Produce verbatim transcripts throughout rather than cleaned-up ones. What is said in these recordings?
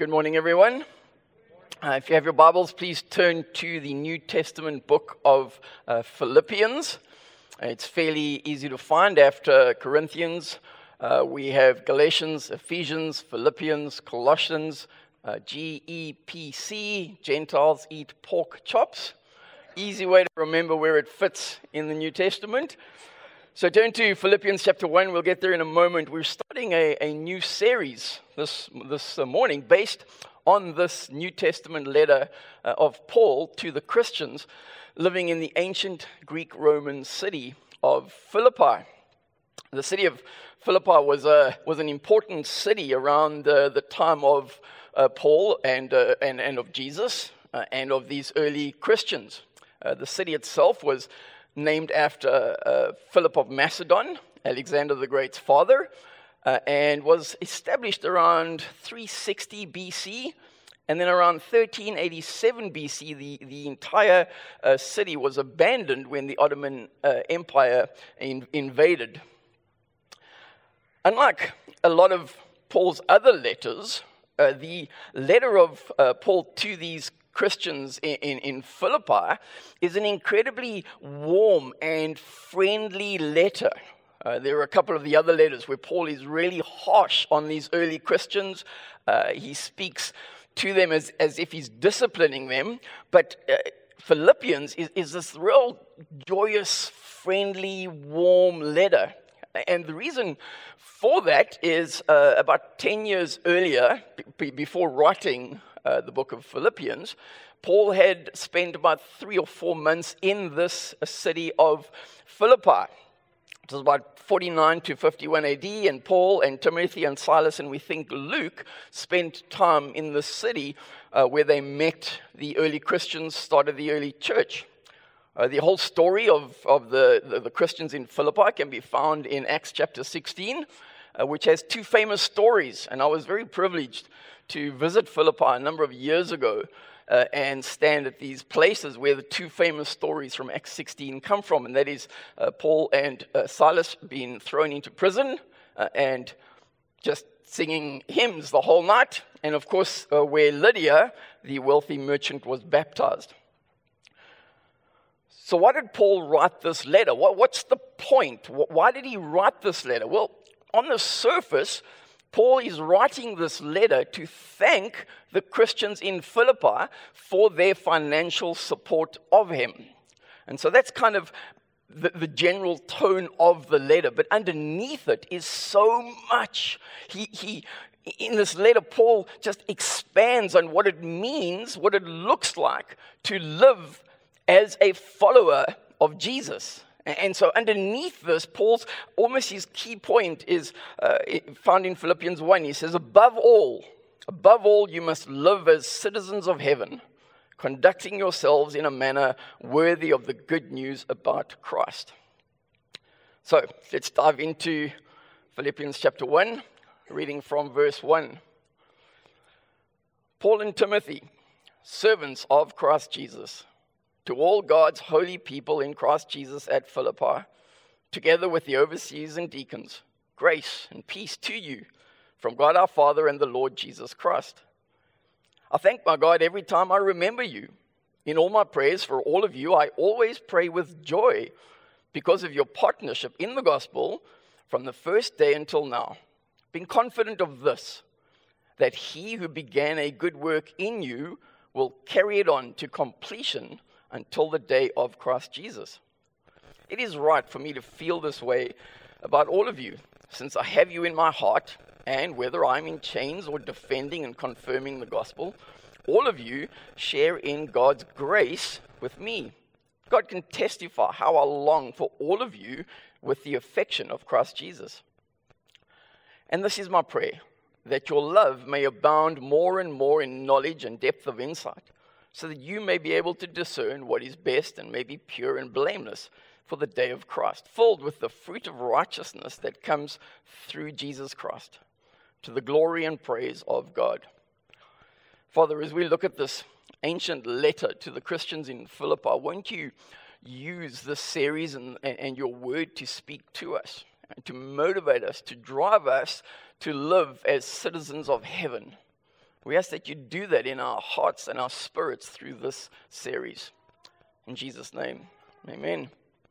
Good morning, everyone. Uh, if you have your Bibles, please turn to the New Testament book of uh, Philippians. It's fairly easy to find after Corinthians. Uh, we have Galatians, Ephesians, Philippians, Colossians, uh, G E P C, Gentiles eat pork chops. Easy way to remember where it fits in the New Testament. So turn to Philippians chapter one. We'll get there in a moment. We're starting a, a new series this, this uh, morning based on this New Testament letter uh, of Paul to the Christians living in the ancient Greek-Roman city of Philippi. The city of Philippi was a was an important city around uh, the time of uh, Paul and, uh, and and of Jesus uh, and of these early Christians. Uh, the city itself was named after uh, Philip of Macedon, Alexander the Great's father, uh, and was established around three sixty B C, and then around thirteen eighty-seven B C, the, the entire uh, city was abandoned when the Ottoman uh, Empire in, invaded. Unlike a lot of Paul's other letters, uh, the letter of uh, Paul to these Christians in, in, in Philippi is an incredibly warm and friendly letter. Uh, there are a couple of the other letters where Paul is really harsh on these early Christians. Uh, he speaks to them as, as if he's disciplining them. But uh, Philippians is, is this real joyous, friendly, warm letter. And the reason for that is uh, about ten years earlier, b- before writing Uh, the book of Philippians, Paul had spent about three or four months in this uh, city of Philippi. It was about forty-nine to fifty-one A D, and Paul and Timothy and Silas, and we think Luke, spent time in the city uh, where they met the early Christians, started the early church. Uh, the whole story of, of the, the, the Christians in Philippi can be found in Acts chapter sixteen, uh, which has two famous stories, and I was very privileged to visit Philippi a number of years ago uh, and stand at these places where the two famous stories from Acts sixteen come from, and that is uh, Paul and uh, Silas being thrown into prison uh, and just singing hymns the whole night, and of course uh, where Lydia, the wealthy merchant, was baptized. So why did Paul write this letter? What, what's the point? Why did he write this letter? Well, on the surface, Paul is writing this letter to thank the Christians in Philippi for their financial support of him. And so that's kind of the, the general tone of the letter. But underneath it is so much. He, he, in this letter, Paul just expands on what it means, what it looks like to live as a follower of Jesus. And so underneath this, Paul's, almost his key point is uh, found in Philippians one. He says, above all, above all, you must live as citizens of heaven, conducting yourselves in a manner worthy of the good news about Christ. So let's dive into Philippians chapter one, reading from verse one. Paul and Timothy, servants of Christ Jesus, to all God's holy people in Christ Jesus at Philippi, together with the overseers and deacons, grace and peace to you from God our Father and the Lord Jesus Christ. I thank my God every time I remember you. In all my prayers for all of you, I always pray with joy because of your partnership in the gospel from the first day until now. Being confident of this, that he who began a good work in you will carry it on to completion until the day of Christ Jesus. It is right for me to feel this way about all of you, since I have you in my heart, and whether I'm in chains or defending and confirming the gospel, all of you share in God's grace with me. God can testify how I long for all of you with the affection of Christ Jesus. And this is my prayer, that your love may abound more and more in knowledge and depth of insight, so that you may be able to discern what is best and may be pure and blameless for the day of Christ, filled with the fruit of righteousness that comes through Jesus Christ, to the glory and praise of God. Father, as we look at this ancient letter to the Christians in Philippi, won't you use this series and, and your word to speak to us, and to motivate us, to drive us to live as citizens of heaven, We ask that you do that in our hearts and our spirits through this series. In Jesus' name, amen.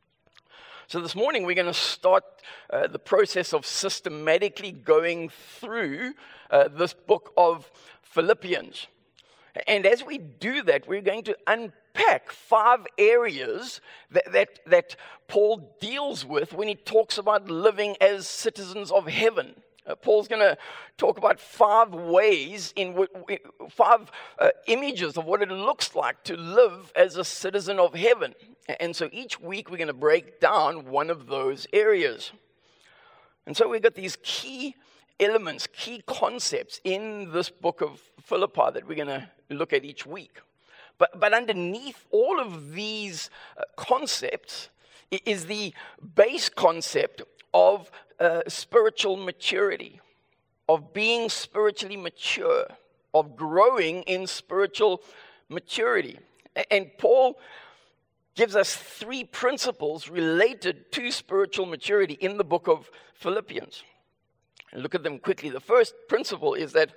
So this morning we're going to start uh, the process of systematically going through uh, this book of Philippians. And as we do that, we're going to unpack five areas that, that, that Paul deals with when he talks about living as citizens of heaven. Uh, Paul's going to talk about five ways, in w- five uh, images of what it looks like to live as a citizen of heaven. And so each week we're going to break down one of those areas. And so we've got these key elements, key concepts in this book of Philippi that we're going to look at each week. But, but underneath all of these uh, concepts is the base concept of uh, spiritual maturity, of being spiritually mature, of growing in spiritual maturity. And Paul gives us three principles related to spiritual maturity in the book of Philippians. And look at them quickly. The first principle is that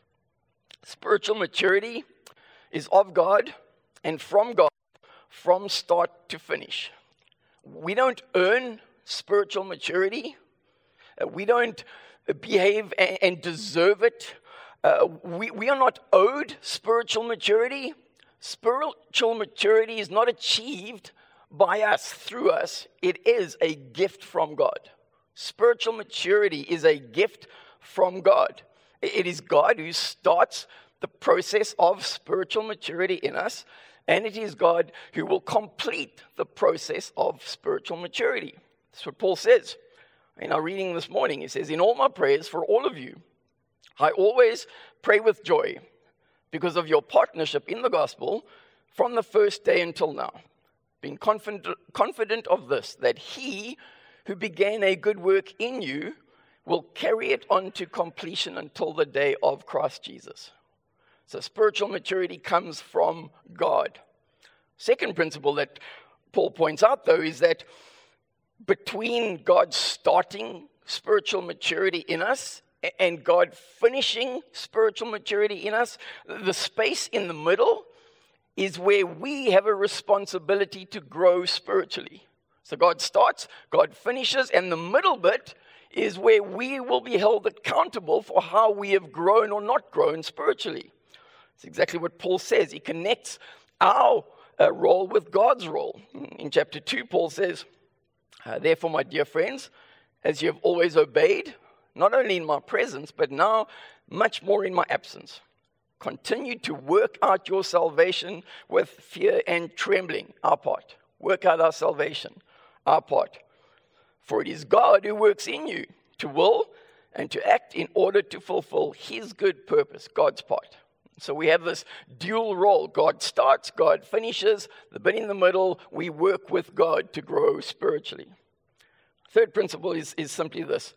spiritual maturity is of God and from God from start to finish. We don't earn spiritual maturity. Uh, we don't behave and, and deserve it. Uh, we, we are not owed spiritual maturity. Spiritual maturity is not achieved by us, through us. It is a gift from God. Spiritual maturity is a gift from God. It is God who starts the process of spiritual maturity in us, and it is God who will complete the process of spiritual maturity. That's what Paul says. In our reading this morning, he says, "In all my prayers for all of you, I always pray with joy because of your partnership in the gospel from the first day until now, being confident, confident of this, that he who began a good work in you will carry it on to completion until the day of Christ Jesus." So spiritual maturity comes from God. Second principle that Paul points out, though, is that between God starting spiritual maturity in us and God finishing spiritual maturity in us, the space in the middle is where we have a responsibility to grow spiritually. So God starts, God finishes, and the middle bit is where we will be held accountable for how we have grown or not grown spiritually. It's exactly what Paul says. He connects our uh, role with God's role. In chapter two, Paul says, uh, "Therefore, my dear friends, as you have always obeyed, not only in my presence, but now much more in my absence, continue to work out your salvation with fear and trembling." Our part. Work out our salvation. Our part. For it is God who works in you to will and to act in order to fulfill his good purpose, God's part. So we have this dual role. God starts, God finishes. The bit in the middle, we work with God to grow spiritually. Third principle is, is simply this.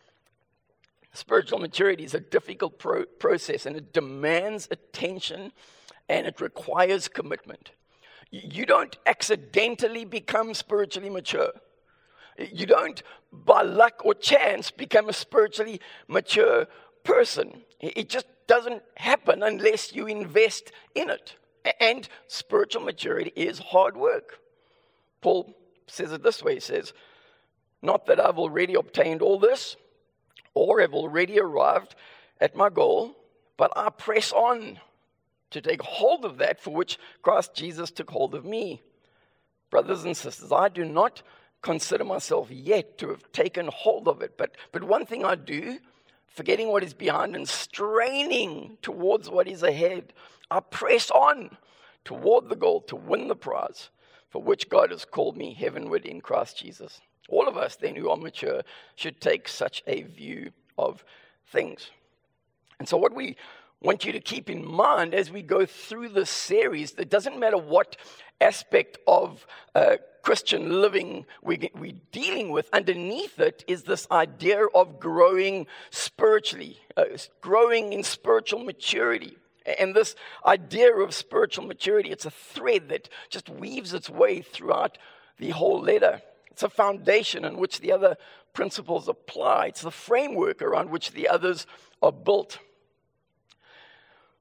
Spiritual maturity is a difficult pro- process, and it demands attention, and it requires commitment. You don't accidentally become spiritually mature. You don't, by luck or chance, become a spiritually mature person. It just doesn't happen unless you invest in it. And spiritual maturity is hard work. Paul says it this way. He says, "Not that I've already obtained all this, or have already arrived at my goal, but I press on to take hold of that for which Christ Jesus took hold of me. Brothers and sisters, I do not consider myself yet to have taken hold of it, but, but one thing I do, forgetting what is behind and straining towards what is ahead, I press on toward the goal to win the prize for which God has called me heavenward in Christ Jesus." All of us then who are mature should take such a view of things. And so what we want you to keep in mind as we go through this series, it doesn't matter what aspect of uh, Christian living we, we're dealing with, underneath it is this idea of growing spiritually, uh, growing in spiritual maturity. And this idea of spiritual maturity, it's a thread that just weaves its way throughout the whole letter. It's a foundation on which the other principles apply. It's the framework around which the others are built.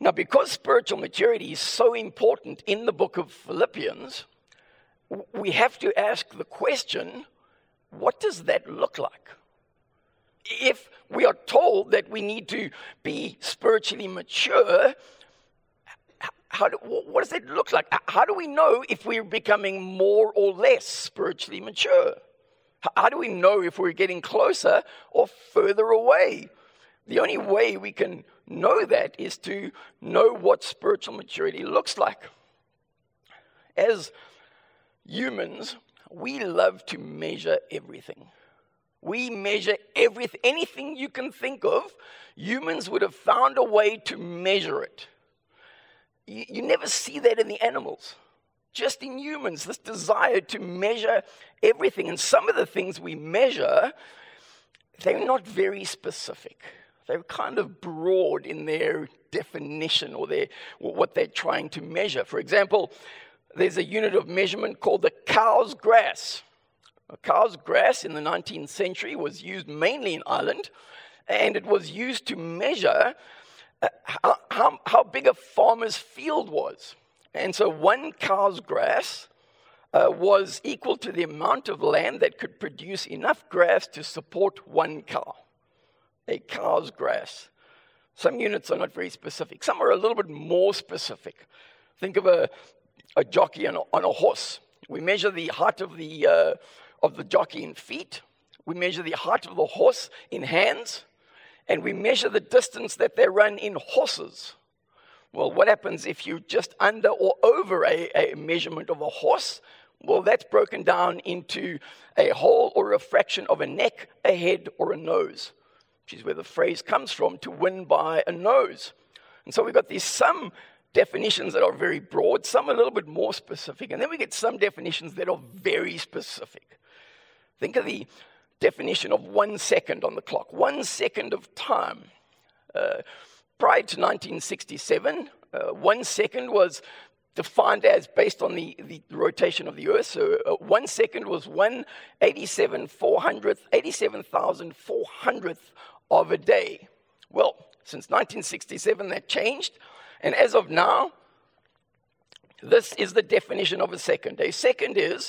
Now, because spiritual maturity is so important in the book of Philippians, we have to ask the question, what does that look like? If we are told that we need to be spiritually mature, how do, what does that look like? How do we know if we're becoming more or less spiritually mature? How do we know if we're getting closer or further away? The only way we can know that is to know what spiritual maturity looks like. As humans, we love to measure everything. We measure everything. Anything you can think of, humans would have found a way to measure it. You, you never see that in the animals. Just in humans, this desire to measure everything. And some of the things we measure, they're not very specific. They're kind of broad in their definition or their, what they're trying to measure. For example, there's a unit of measurement called the cow's grass. A cow's grass in the nineteenth century was used mainly in Ireland, and it was used to measure uh, how, how, how big a farmer's field was. And so one cow's grass uh, was equal to the amount of land that could produce enough grass to support one cow. A cow's grass. Some units are not very specific. Some are a little bit more specific. Think of a, a jockey on a, on a horse. We measure the height of the, uh, of the jockey in feet. We measure the height of the horse in hands. And we measure the distance that they run in horses. Well, what happens if you're just under or over a, a measurement of a horse? Well, that's broken down into a whole or a fraction of a neck, a head, or a nose, which is where the phrase comes from, to win by a nose. And so we've got these some definitions that are very broad, some a little bit more specific, and then we get some definitions that are very specific. Think of the definition of one second on the clock, one second of time. Uh, prior to nineteen sixty-seven, uh, one second was defined as based on the, the rotation of the earth. So uh, one second was one eighty-seven four hundredth, eighty-seven thousand four hundredth of a day. Well, since nineteen sixty-seven, that changed. And as of now, this is the definition of a second. A second is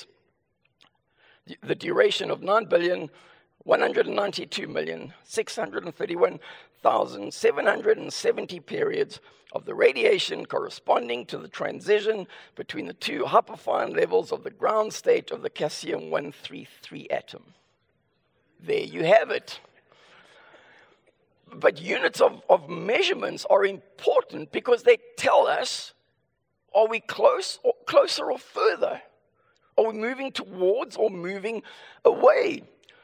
the duration of nine billion, one hundred ninety-two million, six hundred thirty-one thousand, seven hundred seventy periods of the radiation corresponding to the transition between the two hyperfine levels of the ground state of the Caesium one thirty-three atom. There you have it. But units of, of measurements are important because they tell us, are we close or closer or further? Are we moving towards or moving away?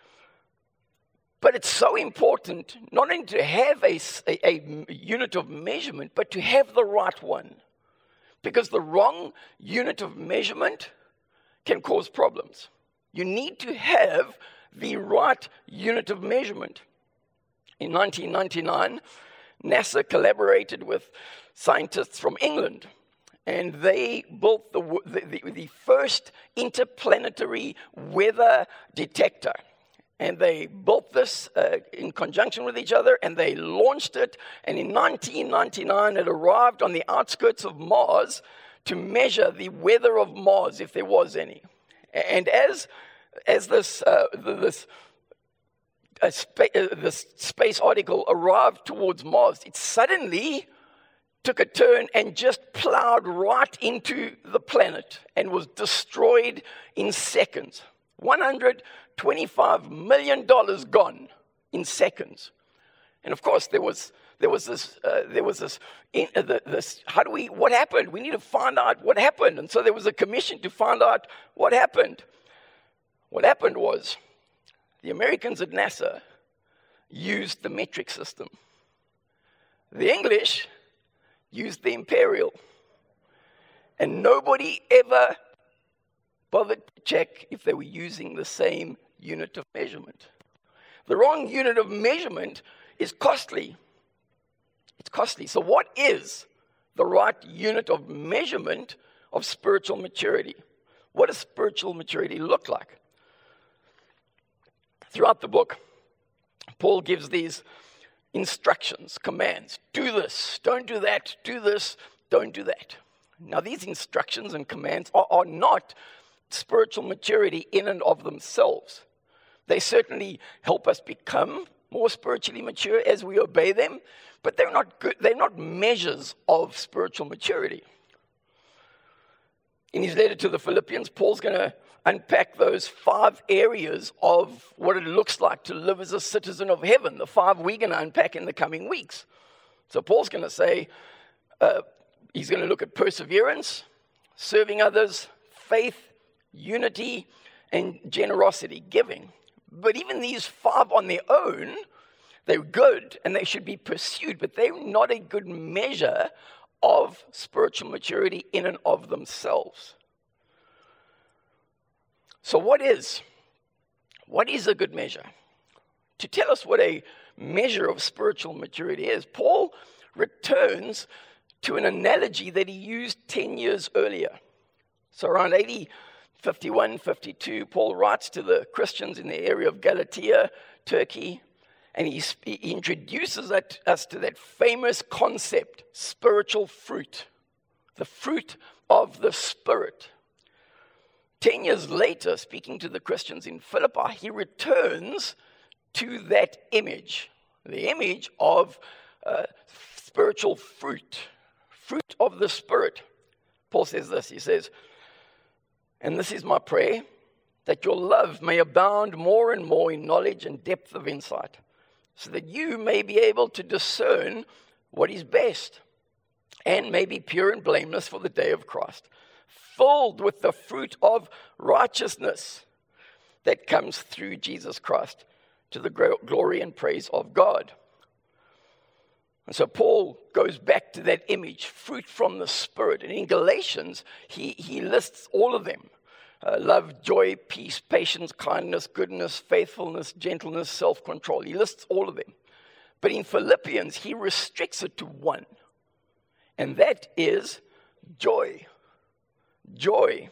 But it's so important not only to have a, a, a unit of measurement, but to have the right one. Because the wrong unit of measurement can cause problems. You need to have the right unit of measurement. In nineteen ninety-nine, NASA collaborated with scientists from England, and they built the, the, the first interplanetary weather detector. And they built this uh, in conjunction with each other, and they launched it. And in nineteen ninety-nine, it arrived on the outskirts of Mars to measure the weather of Mars, if there was any. And as as this uh, this uh, spa- uh, this space article arrived towards Mars, it suddenly took a turn and just plowed right into the planet and was destroyed in seconds. one hundred twenty-five million dollars gone in seconds. And of course, there was there was this uh, there was this in, uh, the, this. How do we? What happened? We need to find out what happened. And so there was a commission to find out what happened. What happened was the Americans at NASA used the metric system. The English used the imperial, and nobody ever bothered to check if they were using the same unit of measurement. The wrong unit of measurement is costly. It's costly. So what is the right unit of measurement of spiritual maturity? What does spiritual maturity look like? Throughout the book, Paul gives these instructions, commands. Do this, don't do that, do this, don't do that. Now, these instructions and commands are, are not spiritual maturity in and of themselves. They certainly help us become more spiritually mature as we obey them, but they're not good, they're not measures of spiritual maturity. In his letter to the Philippians, Paul's going to unpack those five areas of what it looks like to live as a citizen of heaven, the five we're going to unpack in the coming weeks. So Paul's going to say, uh, he's going to look at perseverance, serving others, faith, unity, and generosity, giving. But even these five on their own, they're good and they should be pursued, but they're not a good measure of spiritual maturity in and of themselves. So what is? What is a good measure? To tell us what a measure of spiritual maturity is, Paul returns to an analogy that he used ten years earlier. So around A D fifty-one, fifty-two, Paul writes to the Christians in the area of Galatia, Turkey, and he, he introduces it, us to that famous concept, spiritual fruit, the fruit of the Spirit. Ten years later, speaking to the Christians in Philippi, he returns to that image, the image of uh, spiritual fruit, fruit of the Spirit. Paul says this, he says, "And this is my prayer, that your love may abound more and more in knowledge and depth of insight, so that you may be able to discern what is best, and may be pure and blameless for the day of Christ, filled with the fruit of righteousness that comes through Jesus Christ, to the glory and praise of God." And so Paul goes back to that image, fruit from the Spirit. And in Galatians, he, he lists all of them. Uh, love, joy, peace, patience, kindness, goodness, faithfulness, gentleness, self-control. He lists all of them. But in Philippians, he restricts it to one. And that is joy. Joy.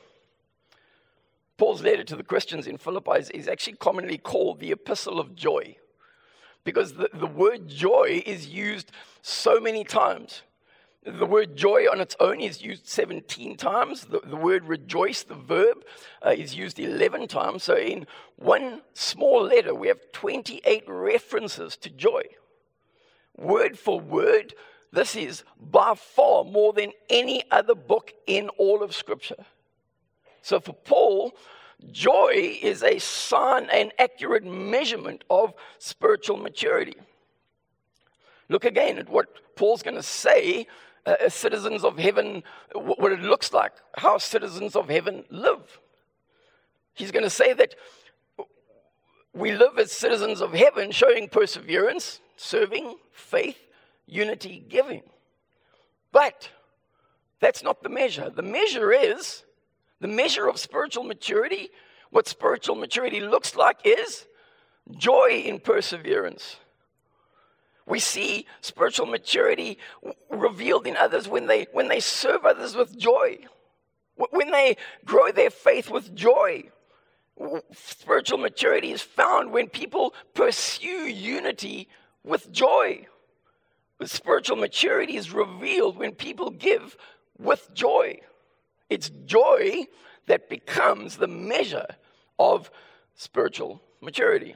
Paul's letter to the Christians in Philippi is, is actually commonly called the Epistle of Joy, because the, the word joy is used so many times. The word joy on its own is used seventeen times. The, the word rejoice, the verb, uh, is used eleven times. So in one small letter, we have twenty-eight references to joy. Word for word, this is by far more than any other book in all of Scripture. So for Paul, joy is a sign, an accurate measurement of spiritual maturity. Look again at what Paul's going to say uh, as citizens of heaven, what it looks like, how citizens of heaven live. He's going to say that we live as citizens of heaven, showing perseverance, serving, faith, unity, giving. But that's not the measure. The measure is, the measure of spiritual maturity, what spiritual maturity looks like is joy in perseverance. We see spiritual maturity revealed in others when they when they serve others with joy, when they grow their faith with joy. Spiritual maturity is found when people pursue unity with joy. But spiritual maturity is revealed when people give with joy. It's joy that becomes the measure of spiritual maturity.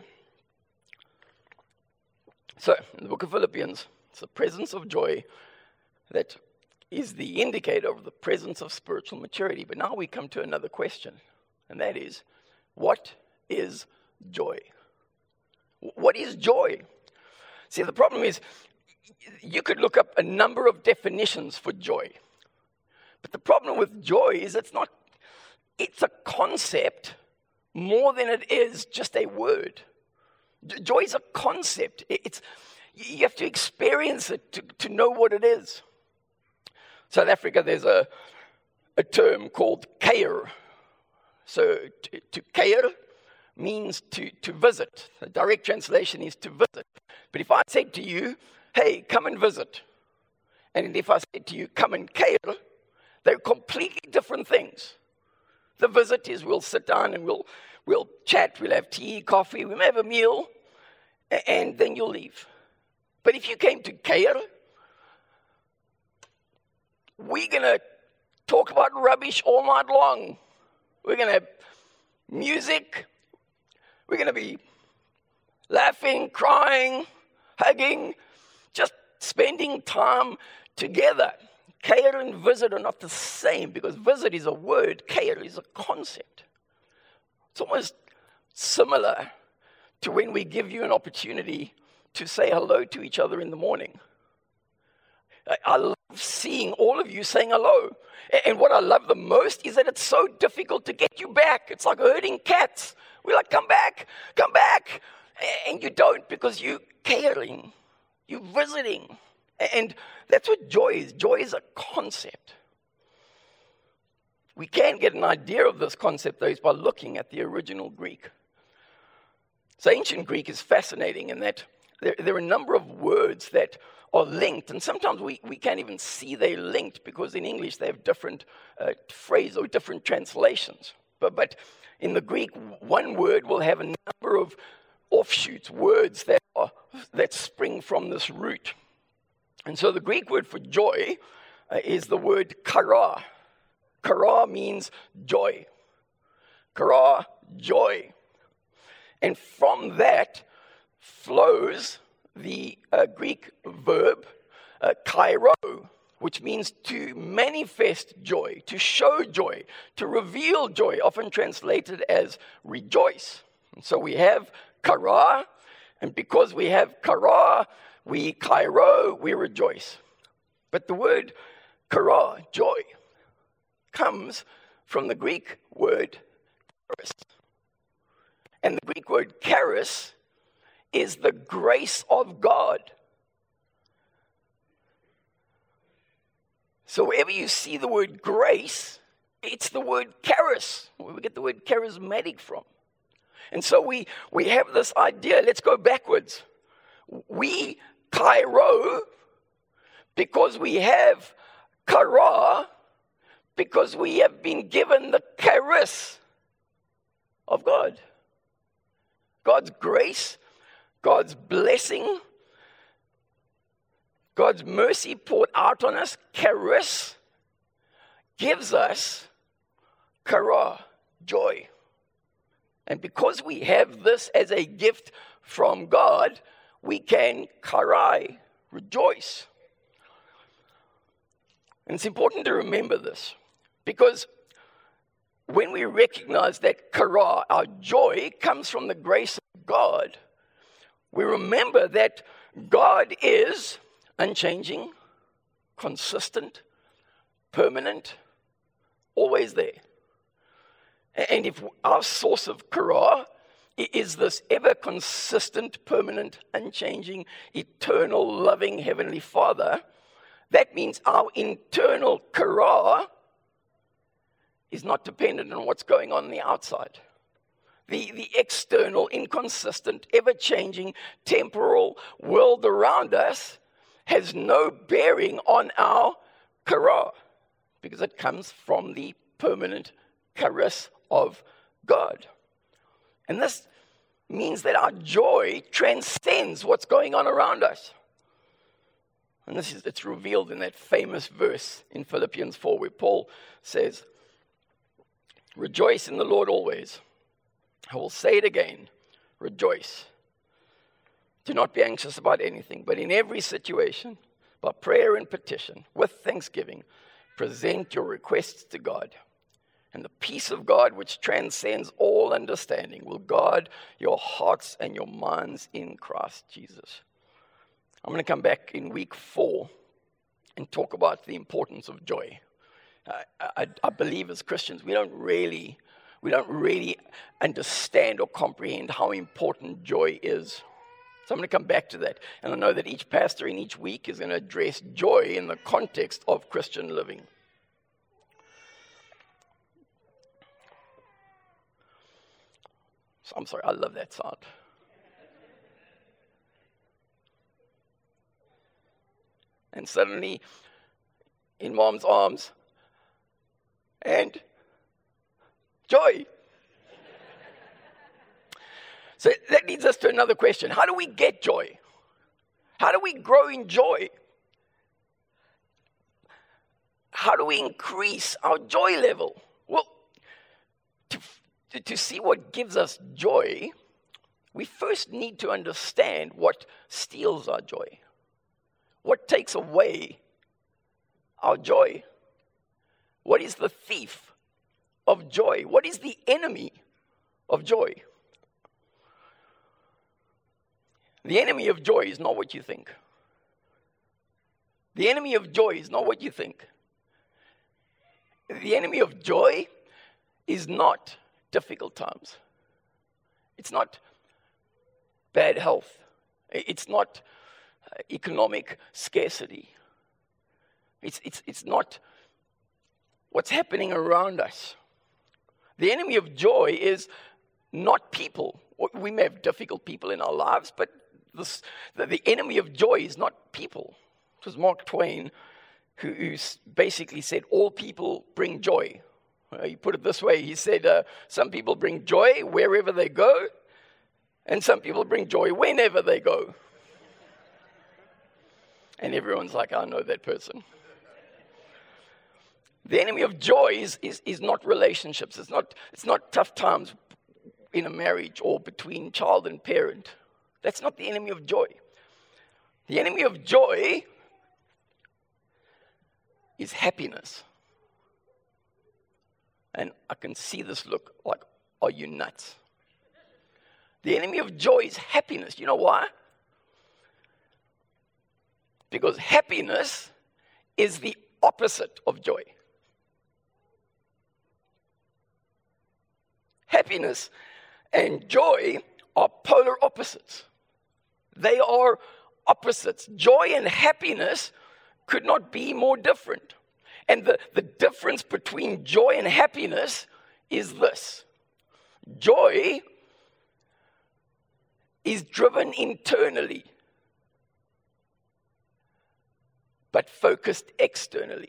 So, in the book of Philippians, it's the presence of joy that is the indicator of the presence of spiritual maturity. But now we come to another question, and that is, what is joy? What is joy? See, the problem is, you could look up a number of definitions for joy. But the problem with joy is it's not, it's a concept more than it is just a word. Joy is a concept. It's, you have to experience it to, to know what it is. South Africa, there's a, a term called kuier. So to, to kuier means to, to visit. The direct translation is to visit. But if I said to you, hey, come and visit, and if I said to you, come and kuier, they're completely different things. The visit is we'll sit down and we'll we'll chat, we'll have tea, coffee, we may have a meal, and then you'll leave. But if you came to Keir, we're going to talk about rubbish all night long. We're going to have music. We're going to be laughing, crying, hugging, just spending time together. Keir and visit are not the same, because visit is a word, Keir is a concept. It's almost similar to when we give you an opportunity to say hello to each other in the morning. I, I love seeing all of you saying hello. And what I love the most is that it's so difficult to get you back. It's like herding cats. We're like, come back, come back. And you don't, because you're caring, you're visiting. And that's what joy is. Joy is a concept. We can get an idea of this concept, though, is by looking at the original Greek. So ancient Greek is fascinating in that there, there are a number of words that are linked, and sometimes we, we can't even see they're linked, because in English they have different uh, phrases or different translations. But, but in the Greek, one word will have a number of offshoots, words that are, that spring from this root. And so the Greek word for joy uh, is the word chara. Chara means joy. Chara, joy. And from that flows the uh, Greek verb uh, kairo, which means to manifest joy, to show joy, to reveal joy, often translated as rejoice. And so we have chara, and because we have chara, we kairo, we rejoice. But the word chara, joy, comes from the Greek word charis. And the Greek word charis is the grace of God. So wherever you see the word grace, it's the word charis, where we get the word charismatic from. And so we, we have this idea, let's go backwards. We kairo because we have chara, because we have been given the charis of God. God's grace, God's blessing, God's mercy poured out on us, charis, gives us chara, joy. And because we have this as a gift from God, we can charai, rejoice. And it's important to remember this, because when we recognize that chara, our joy, comes from the grace of God, we remember that God is unchanging, consistent, permanent, always there. And if our source of chara is this ever-consistent, permanent, unchanging, eternal, loving Heavenly Father, that means our internal chara is not dependent on what's going on on the outside. The, the external, inconsistent, ever-changing, temporal world around us has no bearing on our chara, because it comes from the permanent charis of God. And this means that our joy transcends what's going on around us. And this is, it's revealed in that famous verse in Philippians four, where Paul says, "Rejoice in the Lord always." I will say it again, rejoice. Do not be anxious about anything, but in every situation, by prayer and petition, with thanksgiving, present your requests to God. And the peace of God, which transcends all understanding, will guard your hearts and your minds in Christ Jesus. I'm going to come back in week four and talk about the importance of joy. I, I, I believe as Christians, we don't really, we don't really understand or comprehend how important joy is. So I'm going to come back to that. And I know that each pastor in each week is going to address joy in the context of Christian living. So I'm sorry, I love that sound. And suddenly, in Mom's arms, and joy. So that leads us to another question. How do we get joy? How do we grow in joy? How do we increase our joy level? Well, to, to, to see what gives us joy, we first need to understand what steals our joy. What takes away our joy? What is the thief of joy? What is the enemy of joy? The enemy of joy is not what you think. The enemy of joy is not what you think. The enemy of joy is not difficult times. It's not bad health. It's not economic scarcity. It's, it's, it's not what's happening around us. The enemy of joy is not people. We may have difficult people in our lives, but this, the, the enemy of joy is not people. It was Mark Twain who, who basically said, all people bring joy. Uh, he put it this way. He said, uh, some people bring joy wherever they go, and some people bring joy whenever they go. And everyone's like, I know that person. The enemy of joy is, is, is not relationships. It's not, it's not tough times in a marriage or between child and parent. That's not the enemy of joy. The enemy of joy is happiness. And I can see this look like, are you nuts? The enemy of joy is happiness. You know why? Because happiness is the opposite of joy. Happiness and joy are polar opposites. They are opposites. Joy and happiness could not be more different. And the, the difference between joy and happiness is this. Joy is driven internally, but focused externally.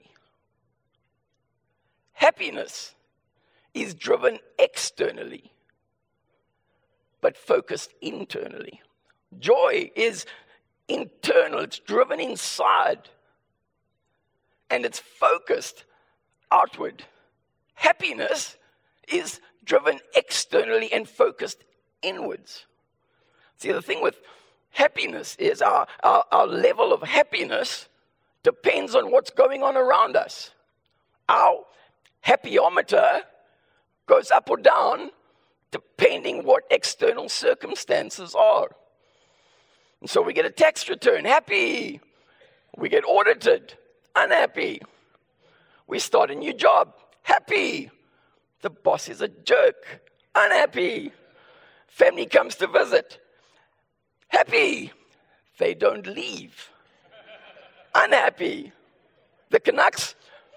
Happiness is driven externally, but focused internally. Joy is internal, it's driven inside, and it's focused outward. Happiness is driven externally and focused inwards. See, the thing with happiness is our, our, our level of happiness depends on what's going on around us. Our happyometer goes up or down depending what external circumstances are. And so we get a tax return, happy. We get audited, unhappy. We start a new job, happy. The boss is a jerk, unhappy. Family comes to visit, happy. They don't leave, unhappy. The Canucks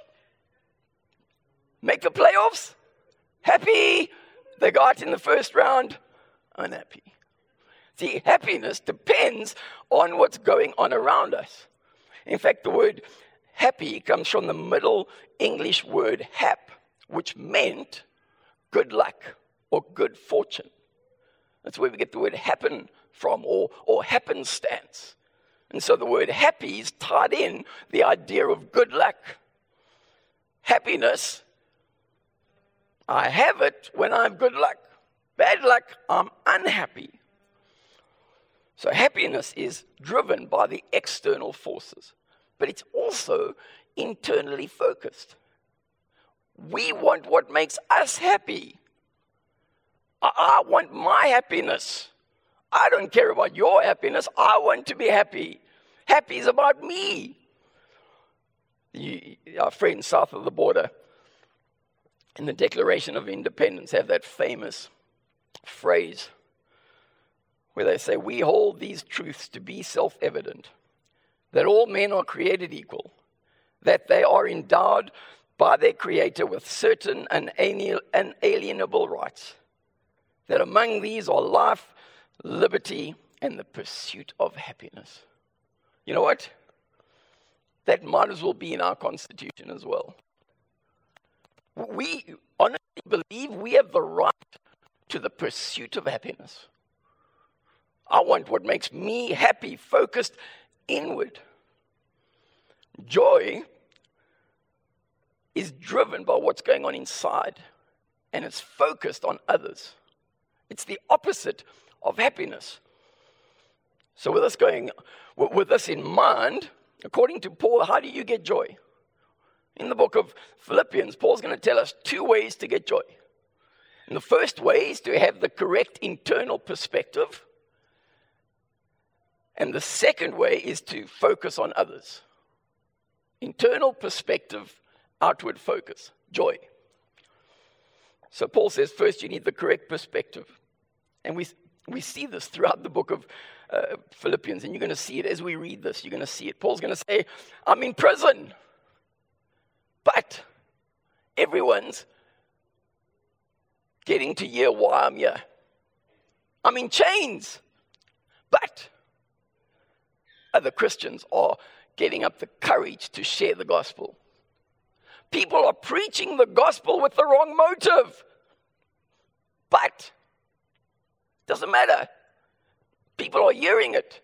make the playoffs, happy. They got in the first round, unhappy. See, happiness depends on what's going on around us. In fact, the word happy comes from the Middle English word hap, which meant good luck or good fortune. That's where we get the word happen from, or, or happenstance. And so the word happy is tied in the idea of good luck. Happiness, I have it when I have good luck. Bad luck, I'm unhappy. So happiness is driven by the external forces, but it's also internally focused. We want what makes us happy. I, I want my happiness. I don't care about your happiness. I want to be happy. Happy is about me. You, our friends south of the border in the Declaration of Independence have that famous phrase where they say, we hold these truths to be self-evident, that all men are created equal, that they are endowed by their Creator with certain unalienable rights, that among these are life, liberty, and the pursuit of happiness. You know what? That might as well be in our Constitution as well. We honestly believe we have the right to the pursuit of happiness. I want what makes me happy, focused inward. Joy is driven by what's going on inside, and it's focused on others. It's the opposite of happiness. So with this going, with this in mind, according to Paul, how do you get joy? In the book of Philippians, Paul's going to tell us two ways to get joy. And the first way is to have the correct internal perspective. And the second way is to focus on others. Internal perspective, outward focus, joy. So Paul says, first you need the correct perspective. And we we see this throughout the book of uh, Philippians, and you're going to see it as we read this. You're going to see it. Paul's going to say, I'm in prison, but everyone's getting to hear why I'm here. I'm in chains, but other Christians are getting up the courage to share the gospel. People are preaching the gospel with the wrong motive, but doesn't matter. People are hearing it.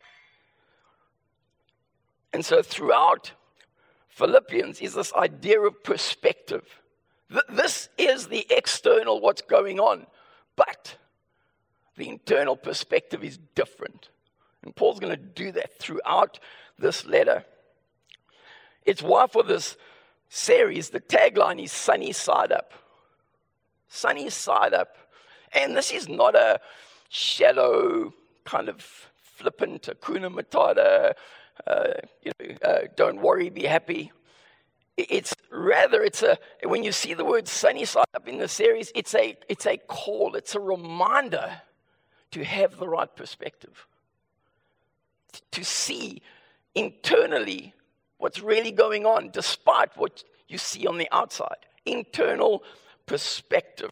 And so throughout Philippians is this idea of perspective. This is the external, what's going on, but the internal perspective is different. And Paul's going to do that throughout this letter. It's why for this series, the tagline is Sunny Side Up. Sunny Side Up. And this is not a shallow, kind of flippant, Hakuna Matata, uh, you know, uh, don't worry, be happy. It's rather, it's a, when you see the word sunny side up in the series, it's a, it's a call, it's a reminder to have the right perspective. To see internally what's really going on, despite what you see on the outside. Internal perspective.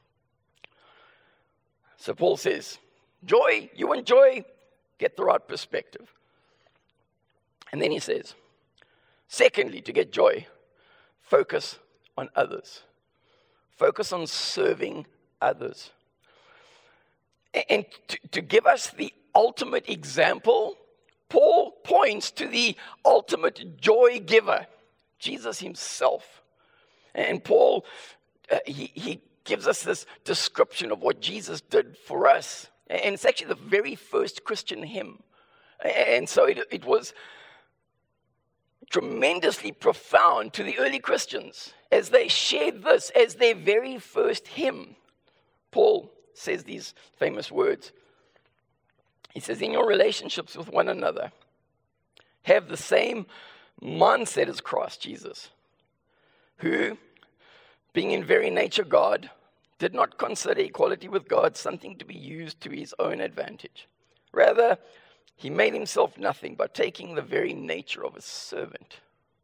So Paul says, joy, you want joy? Get the right perspective. And then he says, secondly, to get joy, focus on others. Focus on serving others. And to, to give us the ultimate example, Paul points to the ultimate joy giver, Jesus himself. And Paul, uh, he, he gives us this description of what Jesus did for us. And it's actually the very first Christian hymn. And so it, it was tremendously profound to the early Christians as they shared this as their very first hymn. Paul says these famous words. He says, in your relationships with one another, have the same mindset as Christ Jesus, who, being in very nature God, did not consider equality with God something to be used to his own advantage. Rather, he made himself nothing by taking the very nature of a servant.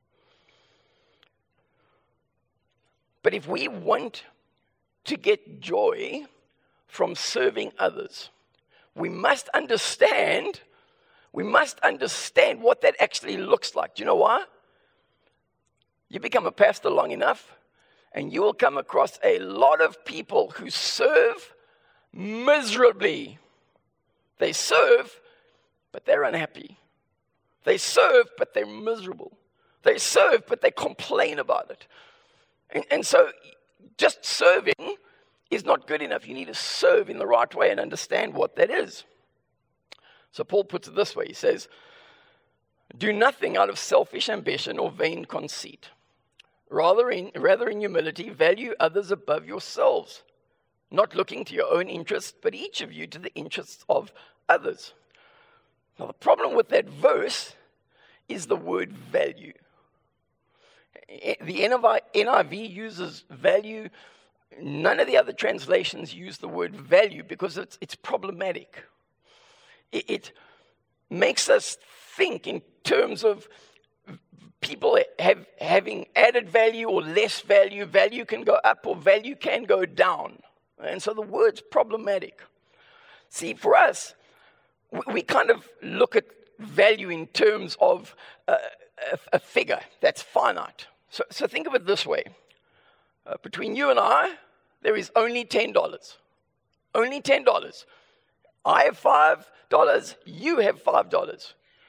But if we want to get joy from serving others, we must understand, we must understand what that actually looks like. Do you know why? You become a pastor long enough, and you will come across a lot of people who serve miserably. They serve, but they're unhappy. They serve, but they're miserable. They serve, but they complain about it. And, and so just serving is not good enough. You need to serve in the right way and understand what that is. So Paul puts it this way. He says, do nothing out of selfish ambition or vain conceit. Rather in, rather in humility, value others above yourselves, not looking to your own interests, but each of you to the interests of others. Now, the problem with that verse is the word value. The N I V uses value. None of the other translations use the word value because it's, it's problematic. It, it makes us think in terms of people have having added value or less value. Value can go up or value can go down. And so the word's problematic. See, for us, we, we kind of look at value in terms of uh, a, a figure that's finite. So, so think of it this way. Uh, between you and I, there is only ten dollars. Only ten dollars. I have five dollars. You have five dollars.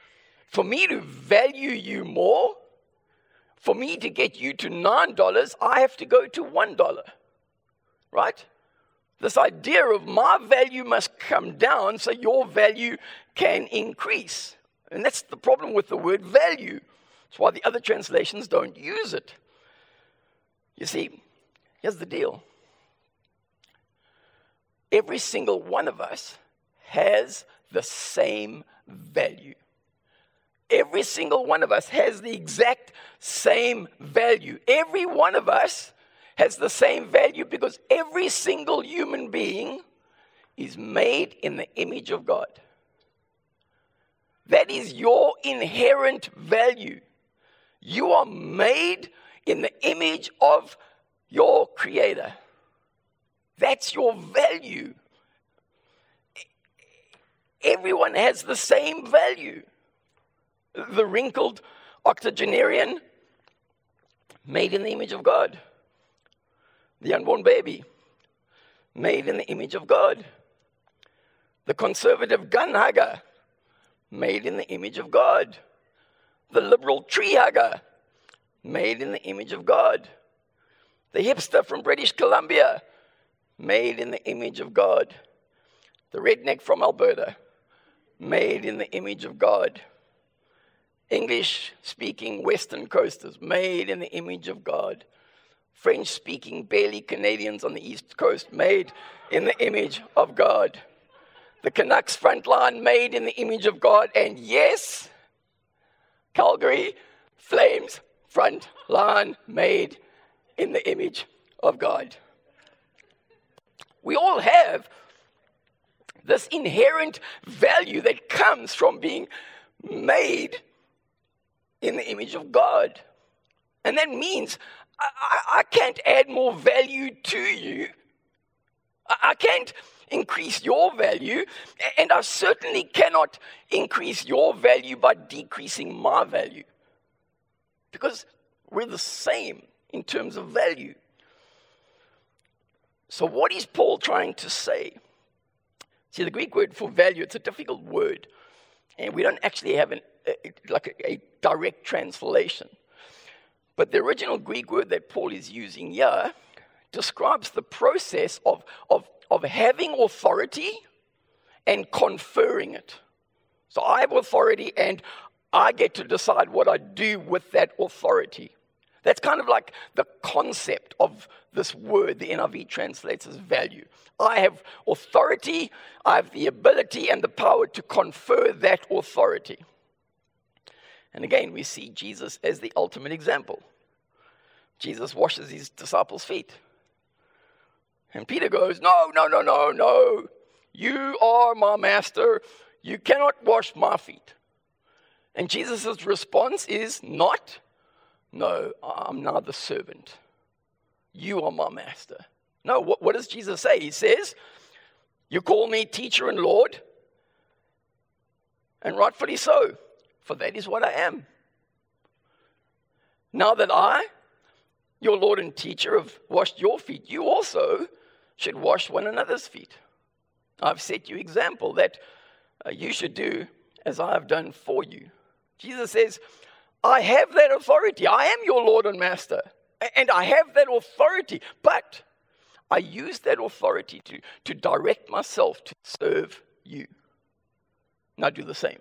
For me to value you more, for me to get you to nine dollars, I have to go to one dollar. Right? This idea of my value must come down so your value can increase. And that's the problem with the word value. That's why the other translations don't use it. You see, here's the deal. Every single one of us has the same value. Every single one of us has the exact same value. Every one of us has the same value because every single human being is made in the image of God. That is your inherent value. You are made in the image of your Creator. That's your value. Everyone has the same value. The wrinkled octogenarian, made in the image of God. The unborn baby, made in the image of God. The conservative gun hugger, made in the image of God. The liberal tree hugger, made in the image of God. The hipster from British Columbia, made in the image of God. The redneck from Alberta, made in the image of God. English-speaking Western coasters, made in the image of God. French-speaking barely Canadians on the East Coast, made in the image of God. The Canucks front line, made in the image of God. And yes, Calgary Flames front line, made in the image of God. We all have this inherent value that comes from being made in the image of God. And that means I, I, I can't add more value to you. I, I can't increase your value, and I certainly cannot increase your value by decreasing my value. Because we're the same in terms of value. So what is Paul trying to say? See, the Greek word for value, it's a difficult word. And we don't actually have an, a, like a, a direct translation. But the original Greek word that Paul is using here describes the process of, of, of having authority and conferring it. So I have authority and I get to decide what I do with that authority. That's kind of like the concept of this word the N I V translates as value. I have authority, I have the ability and the power to confer that authority. And again, we see Jesus as the ultimate example. Jesus washes his disciples' feet. And Peter goes, no, no, no, no, no. You are my master. You cannot wash my feet. And Jesus' response is not, no, I'm now the servant. You are my master. No, what, what does Jesus say? He says, you call me teacher and Lord, and rightfully so, for that is what I am. Now that I, your Lord and teacher, have washed your feet, you also should wash one another's feet. I've set you example that uh, you should do as I have done for you. Jesus says, I have that authority. I am your Lord and Master. And I have that authority. But I use that authority to, to direct myself to serve you. Now do the same.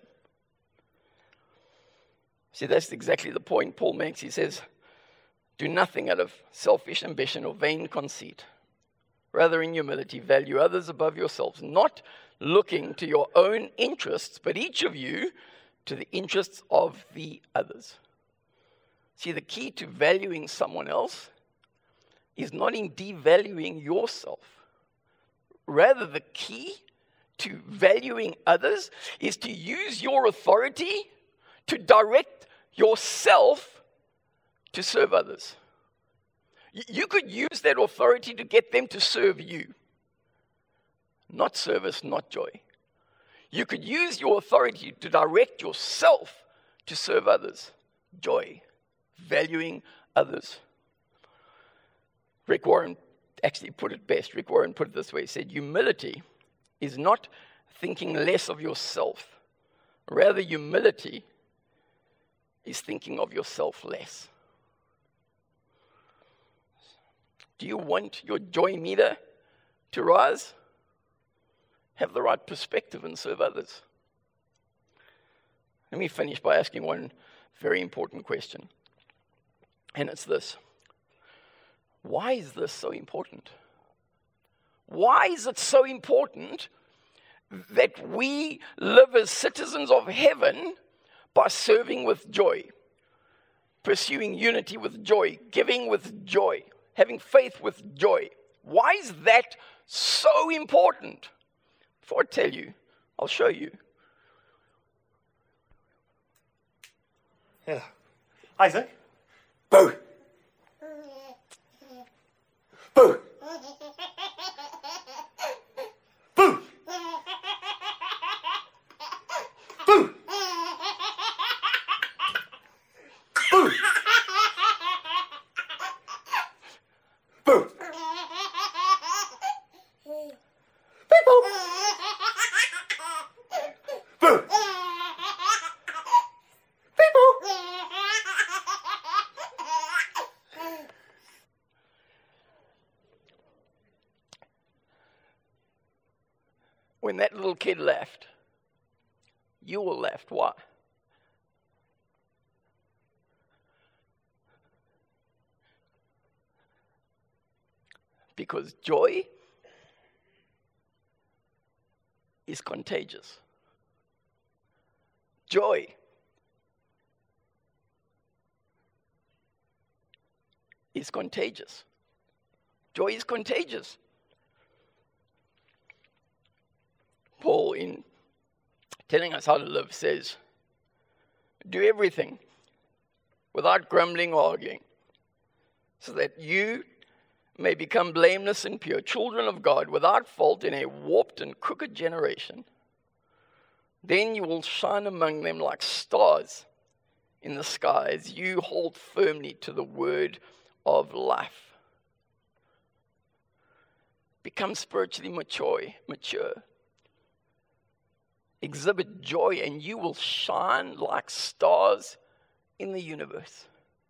See, that's exactly the point Paul makes. He says, do nothing out of selfish ambition or vain conceit. Rather, in humility, value others above yourselves, not looking to your own interests, but each of you to the interests of the others. See, the key to valuing someone else is not in devaluing yourself. Rather, the key to valuing others is to use your authority to direct yourself to serve others. You could use that authority to get them to serve you. Not service, not joy. You could use your authority to direct yourself to serve others. Joy. Valuing others. Rick Warren actually put it best. Rick Warren put it this way. He said, humility is not thinking less of yourself. Rather, humility is thinking of yourself less? Do you want your joy meter to rise? Have the right perspective and serve others. Let me finish by asking one very important question. And it's this. Why is this so important? Why is it so important that we live as citizens of heaven by serving with joy, pursuing unity with joy, giving with joy, having faith with joy? Why is that so important? Before I tell you, I'll show you. Yeah. Isaac? Boo! Boo! Boo! Boo! Boo! Boo! People! Boo! People! When that little kid laughed, you all laughed. Why? Because joy is contagious. Joy is contagious. Joy is contagious. Paul, in telling us how to live, says, do everything without grumbling or arguing, so that you may become blameless and pure, children of God, without fault in a warped and crooked generation. Then you will shine among them like stars in the sky as you hold firmly to the word of life. Become spiritually mature, mature. Exhibit joy, and you will shine like stars in the universe.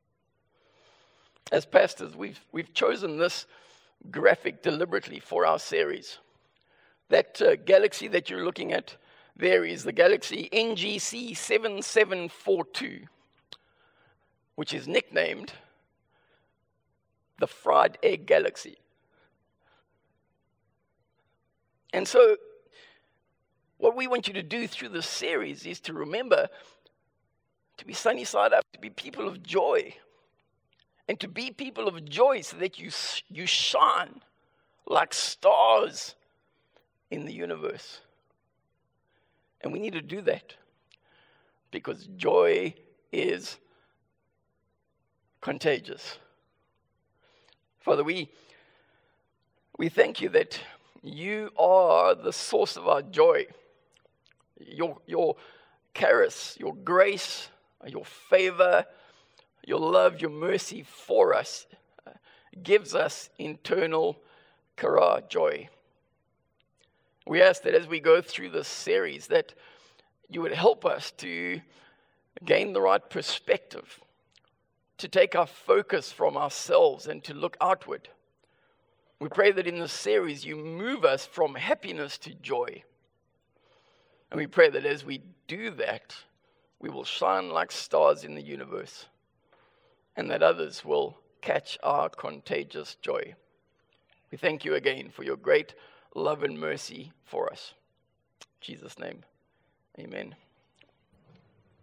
As pastors, we've, we've chosen this graphic deliberately for our series. That uh, galaxy that you're looking at there is the galaxy N G C seven seven four two, which is nicknamed the fried egg galaxy. And so, what we want you to do through this series is to remember to be sunny side up, to be people of joy. And to be people of joy so that you, you shine like stars in the universe. And we need to do that because joy is contagious. Father, we, we thank you that you are the source of our joy. Your, your charis, your grace, your favor, your love, your mercy for us uh, gives us internal kara, joy. We ask that as we go through this series that you would help us to gain the right perspective, to take our focus from ourselves and to look outward. We pray that in this series you move us from happiness to joy. And we pray that as we do that, we will shine like stars in the universe, and that others will catch our contagious joy. We thank you again for your great love and mercy for us. In Jesus' name, amen.